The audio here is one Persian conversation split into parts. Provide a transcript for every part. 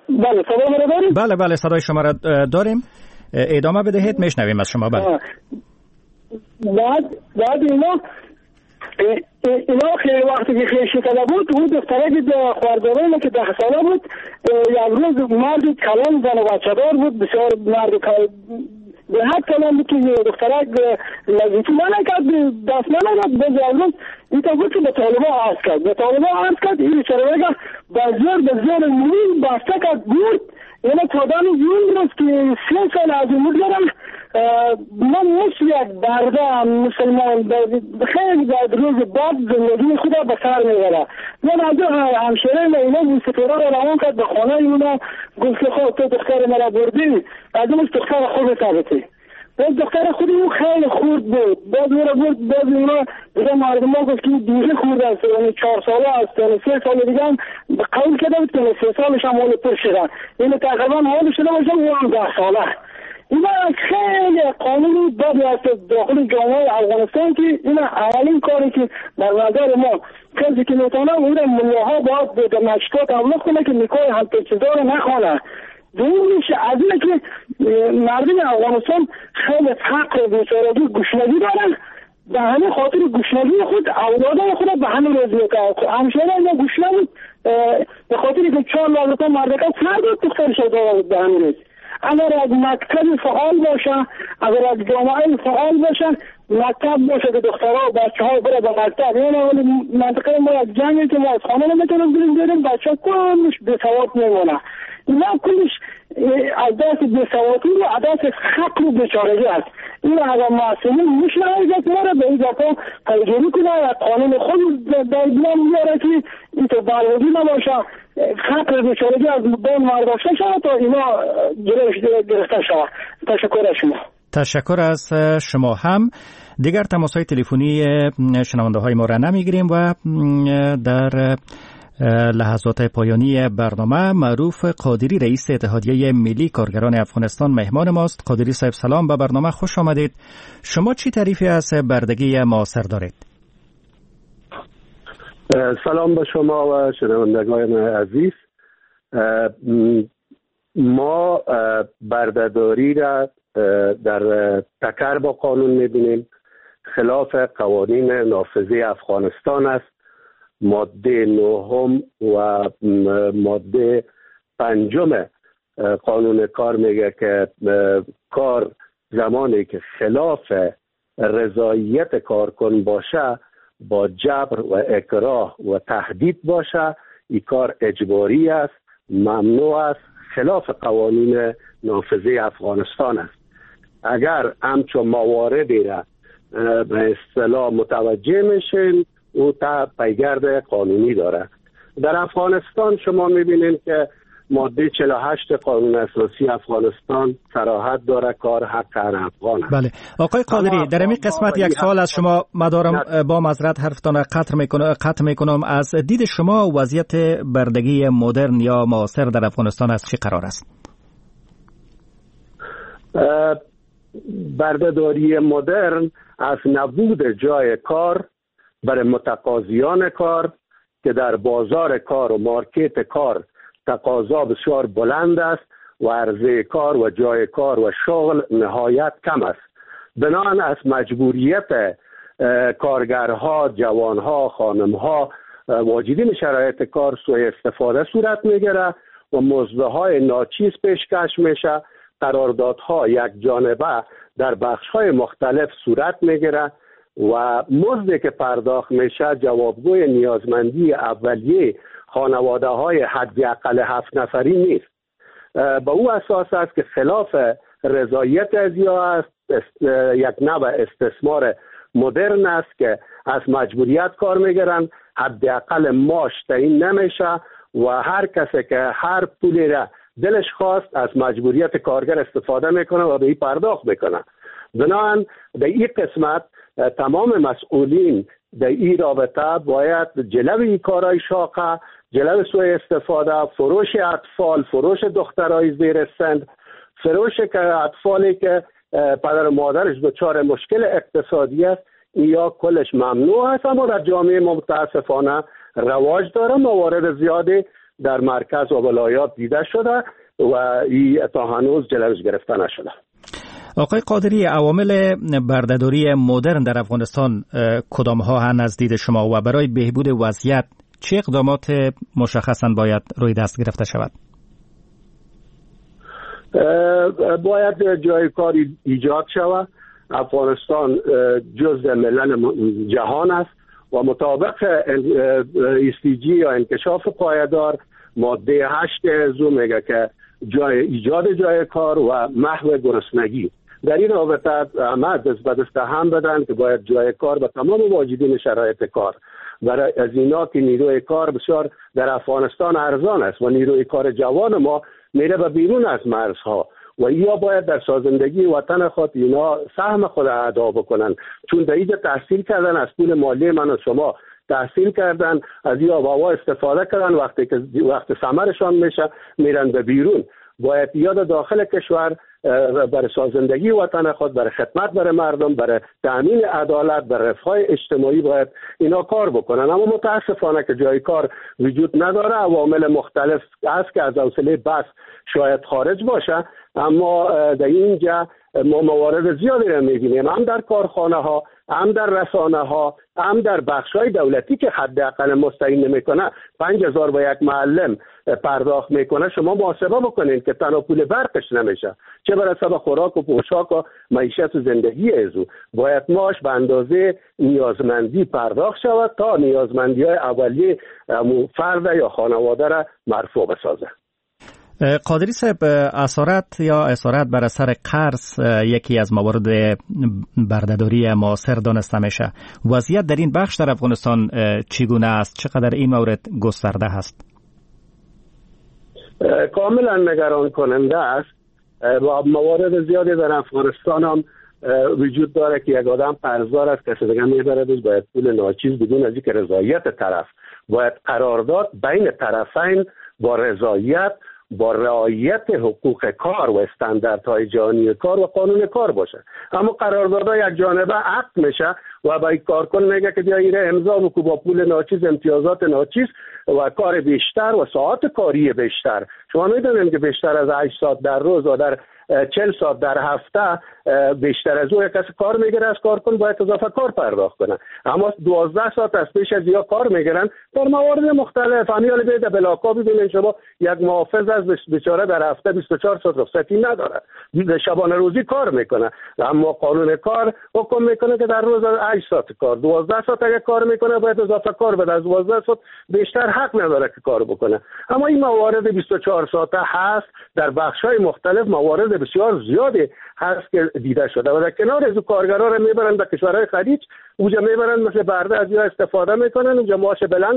بله صدای ما رو داریم؟ بله صدای شما را داریم. ادامه بدهید، میشنویم از شما. بله. بعد اینا خیلی وقتی که خیلی شکله بود، اون دختره که خواردارانه که 10 ساله بود، یک روز مردی کلان زن و بچه دار بود، بسیار مرد به حد کلان بود که دختره لذیتی نکرد، دست نمید. باز یک روز این تا بود که به طالبا عرض کرد این بیچاره به زور موین بسته کرد بود. یعنی تادان این روز که 3 سال از این بود دارم، من مثل یک برده مسلمان خیلی بعد روز بعد زندگی خدا به سر میبره. من از همشهره اینا موسیقی را روان کرد به خانه اینا، گفت که خود تو دختر مرا بردی، از اونش دختر خود ثابتی. باز دختر خود اون خیلی خورد بود، باز میره برد، باز اینا دیگه مردم ها گفت که دیگه خورد است، یعنی 4 ساله است، یعنی 3 سال دیگه هم قول کرده بود که 3 سالش هم حال پر شده، یعنی تقریبا حال شده باشه او هم 10 ساله. اینا خیلی قانونی بدی است داخل جامعه افغانستان که اینا اولین کاری که در نظر ما کسی که میتونه اون ملاها باید در مشکات ابلاغ کنه که نکاح همپیچیدار نخوانه. دومیش از اینه که مردم افغانستان خیلی فقر و بیچارگی گشنگی دارن، به همین خاطر گشنگی خود اولادان خود به همین روز میکنه. همشهره اینا گشنه بود به خاطر که 4 لاغ مردکه سر بود دخترش داره به همین روز. اگر از مکتب فعال باشه، اگر از جامعه فعال باشن، مکتب باشه که دخترها و بچه ها بره به مکتب. یعنی منطقه ما از جنگی که ما از خانه نمیتونم بریم بچه ها کلش بسواد میمونه. اینا کلش از دست بسوادی و از دست خطر و بیچارگی است. این اگر معصومین میشنه ایجاد ماره به ایجاد ها پیگیری کنه و قانون خود در بیان میاره که این تو برودی نباشه، خطر بیچارگی از بین مرداشته شود تا اینا جلوش گرفته شود. تشکر از شما. تشکر از شما هم. دیگر تماس‌های تلفنی شنونده های ما را نمیگیریم و در لحظات پایانی برنامه معروف قادری رئیس اتحادیه ملی کارگران افغانستان مهمان ماست. قادری صاحب سلام، به برنامه خوش آمدید. شما چی تعریفی از بردگی معاصر دارید؟ سلام به شما و شنوندگان عزیز. ما بردهداری را در تکر با قانون می‌بینیم، خلاف قوانین نافذه افغانستان است. ماده 9 و ماده 5 قانون کار میگه که کار زمانی که خلاف رضایت کارکن باشه، با جبر و اکراه و تهدید باشه، این کار اجباری است، ممنوع است، خلاف قوانین نافذه افغانستان است. اگر همچون مواردی را به اصطلاح متوجه میشین، او تا پیگرد قانونی داره. در افغانستان شما میبینید که ماده 48 قانون اساسی افغانستان صراحت داره کار حق هر افغان است. بله آقای قادری، در این قسمت یک سوال از شما مدارم با معذرت حرفتان قطع میکنم. از دید شما وضعیت بردگی مدرن یا معاصر در افغانستان از چه قرار است؟ بردهداری مدرن از نبود جای کار برای متقاضیان کار که در بازار کار و مارکت کار تقاضا بسیار بلند است و عرضه کار و جای کار و شغل نهایت کم است. بنابراین از مجبوریت کارگرها، جوانها، خانمها واجدین شرایط کار سوء استفاده صورت میگیره و مزدهای ناچیز پیشکش میشه. قراردادها یک جانبه در بخش‌های مختلف صورت میگیره و مزدی که پرداخت میشه جوابگوی نیازمندی اولیه خانواده‌های حداقل 7 نفری نیست. به او اساس است که خلاف رضایت ازیا است، یک نوع استثمار مدرن است که از مجبوریت کار میگیرن، حداقل معاش تعیین نمیشه و هر کسی که هر پولی را دلش خواست از مجبوریت کارگر استفاده میکنه و به این پرداخت میکنه. بنابراین در این قسمت تمام مسئولین در این رابطه باید جلوی کارهای شاقه، جلوی سوء استفاده، فروش اطفال، فروش دخترای زیر سن، فروش اطفالی که پدر و مادرش دچار مشکل اقتصادی است، یا کلش ممنوع است. اما در جامعه متاسفانه رواج داره، موارد زیادی در مرکز و ولایات دیده شده و این تا هنوز جلوش گرفته نشده. آقای قادری، عوامل بردهداری مدرن در افغانستان کدام ها هستند از دید شما و برای بهبود وضعیت چه اقدامات مشخصاً باید روی دست گرفته شود؟ باید جای کار ایجاد شود. افغانستان جزء ملل جهان است و مطابق SDG یا انکشاف پایدار ماده 8 ازو میگه که ایجاد جای کار و محو گرسنگی. در این رابطه همه دست به دست هم بدن که باید جای کار به تمام واجدین شرایط کار. برای از اینا که نیروی کار بسیار در افغانستان ارزان است و نیروی کار جوان ما میره به بیرون از مرزها و یا باید در سازندگی وطن خود اینا سهم خود ادا بکنن، چون در اینجا تحصیل کردن، از پول مالی من و شما تحصیل کردن، از این آب و هوا استفاده کردن، وقت ثمرشان میشه میرن به بیرون. باید یاد داخل کشور برای سازندگی وطن خود، برای خدمت برای مردم، برای تامین عدالت، برای رفاه اجتماعی باید اینا کار بکنن. اما متاسفانه که جای کار وجود نداره. عوامل مختلف است که از حوصله بس شاید خارج باشه، اما در اینجا ما موارد زیادی را می‌بینیم، هم در کارخانه ها، هم در رسانه ها، هم در بخش‌های دولتی که حداقل مستعین نمی‌کنه 5000 با یک معلم پرداخت میکنه. شما محاسبه بکنید که تنها پول برقش نمیشه، چه برسه به خوراک و پوشاک و معیشت و زندگی ازو. باید ماش به اندازه نیازمندی پرداخت شود تا نیازمندی‌های اولیه فرد یا خانواده را مرفوع بسازه. قادری صاحب، اسارت بر اثر قرض یکی از موارد بردهداری معاصر دانسته میشه. وضعیت در این بخش در افغانستان چگونه است؟ چقدر این مورد گسترده است؟ کاملا نگران کننده است و موارد زیادی در افغانستان هم وجود داره که یک آدم قرضدار است، کسی دیگه میبره باید پول ناچیز بدون از اینکه رضایت طرف، باید قرارداد بین طرفین با رضایت، با رعایت حقوق کار و استانداردهای جهانی کار و قانون کار باشه. اما قراردادها یک جانبه عقد میشه و با کارکن میگه که بیا ایره امضا بکو با پول ناچیز، امتیازات ناچیز و کار بیشتر و ساعت کاری بیشتر. شما میدونید که بیشتر از 8 ساعت در روز و در 40 ساعت در هفته بیشتر از اون کسی کار میگیره، از کارکن باید اضافه کار پرداخت کنه. اما 12 ساعت از پیش از یا کار میگیرن در موارد مختلف. همیال بیده بلاکا ببینید شما یک محافظ از بیچاره در هفته 24 ساعت رخصتی نداره، شبانه روزی کار میکنه، اما قانون کار حکم میکنه که در روز 8 ساعت کار، 12 ساعت اگه کار میکنه باید اضافه کار بده، از 12 ساعت بیشتر حق نداره که کار بکنه. اما این موارد 24 ساعته هست در بخش‌های مختلف، موارد بسیار زیادی هست که دیده شده و در کنار از کارگرها رو میبرن به کشورهای خلیج، اونجا میبرن مثل برده از یا استفاده میکنن، اونجا معاش بلند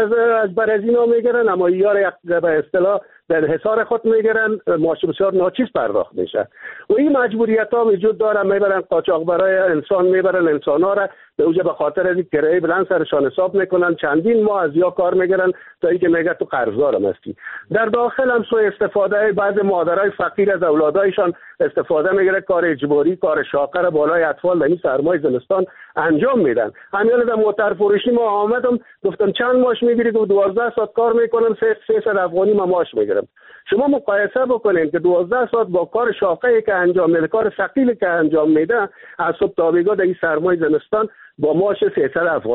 از برازینا میگیرن، اما یار به اصطلاح در حصار خود میگیرن، معاش بسیار ناچیز پرداخت میشه و این مجبوریت ها وجود داره. میبرن قاچاقبرای انسان، میبرن انسان ها را به اوجه به خاطر از کرایه بلند سرشان حساب میکنن، چندین ماه از یا کار میگیرن تا اینکه میگه تو قرضدارم هستی. در داخل هم سوء استفاده بعض مادرای فقیر از اولادایشان استفاده میگیره، کار اجباری، کار شاقه را بالای اطفال در این سرمای زمستان انجام میدن. همین در موتر فروشی ما آمدم گفتم چند ماش میگیرید؟ و 12 ساعت کار میکنم 300 افغانی ما ماش میگیرم. شما مقایسه بکنید که 12 ساعت با کار شاقه‌ای که انجام میده، کار ثقیلی که انجام میده، از صبح تا بیگاه در این سرمای زمستان با معاش 300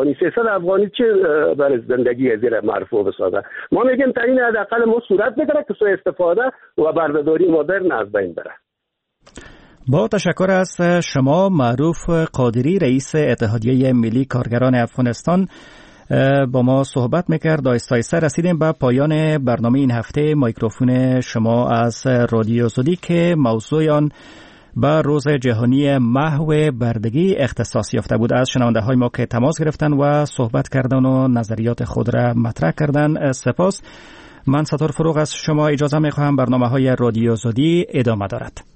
افغانی چه برای زندگی زیر مرفوع بسازه؟ ما میگیم تا این حداقل ما صورت بگیره که سوء استفاده و بردهداری مدرن از بین بره. با تشکر از شما معروف قادری، رئیس اتحادیه ملی کارگران افغانستان، با ما صحبت میکرد. آهسته رسیدیم به پایان برنامه این هفته میکروفون شما از رادیو زودی که موضوع آن به روز جهانی محو بردگی اختصاص یافته بود. از شنونده های ما که تماس گرفتن و صحبت کردن و نظریات خود را مطرح کردن سپاس. من ستار فروغ از شما اجازه میخواهم. برنامه های رادیو زودی ادامه دارد.